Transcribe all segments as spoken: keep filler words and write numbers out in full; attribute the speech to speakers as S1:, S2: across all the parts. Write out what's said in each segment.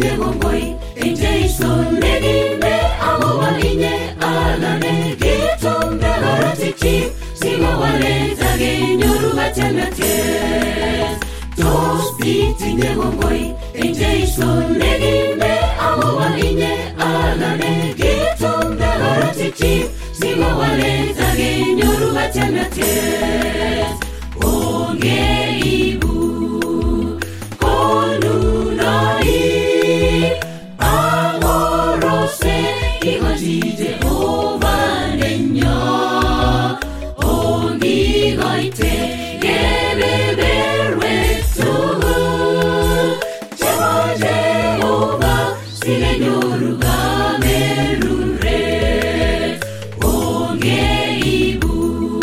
S1: tinye gongoi inje isonegi me awa inye alane gitumbe haratichi sima wale zage nyoru batemates tosti tinye gongoi inje isonegi me awa inye alane gitumbe haratichi sima wale zage nyoru batemates onge ibu konunai amorose igajije ovanenya ongi gaite gebeberwe tu chemaje ova silenyoru gamerure onge ibu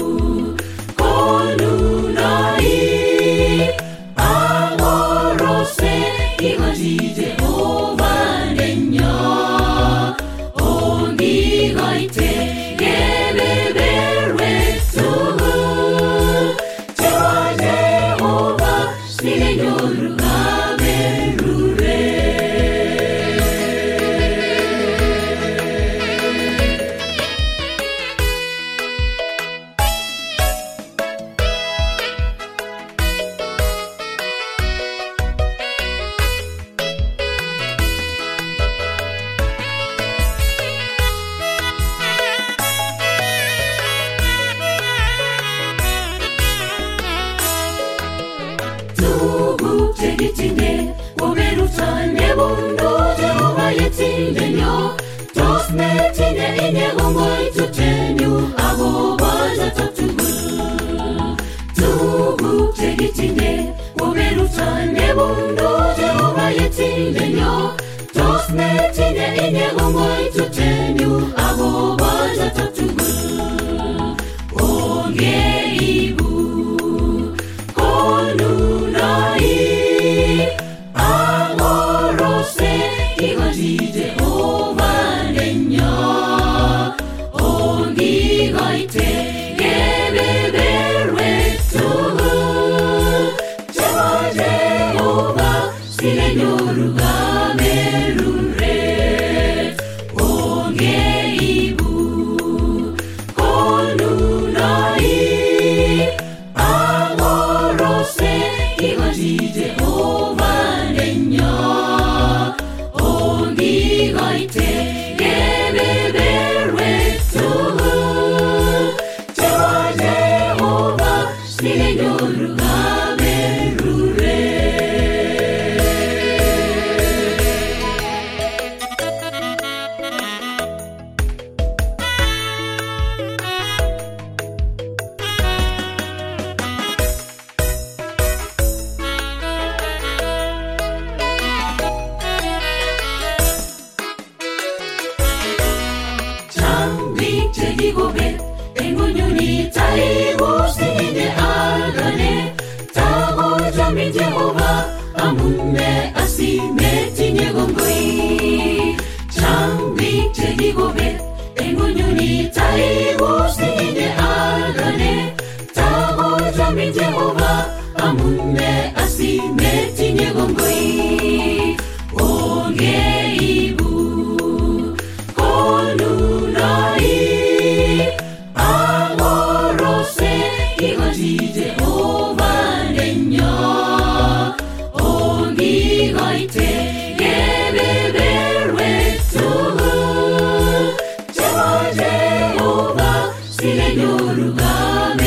S1: konunai amorose igajije ovanenya ongi gaite gebeberwe tu chemaje ova silenyoru gamerure tubu tegitine oberutane bondo Jehova yetindenyo tosmetine inye gongoi tutenyu agobaza totugu tubu tegitine oberutane bondo Jehova yetindenyo tosmetine inye gongoi tutenyu agobaza totugu onge ibu konunai amorose igajije ovanenya ongi gaite gebeberwe tu chemaje ova silenyoru gamerure onge ibu konunai amorose igajije ovanenya ongi gaite gebeberwe tu chemaje ova silenyoru gamerure Chambi tegigobe engunyuni taibu sinine agane tago jambi Jehova amume asime tinye gongoi Chambi tegigobe engunyuni taibu sinine agane tago jambi Jehova amume asime tinye gongoi onge ibu konunai amorose igajije ovanenya ongi gaite gebeberwe tu chemaje ova silenyoru game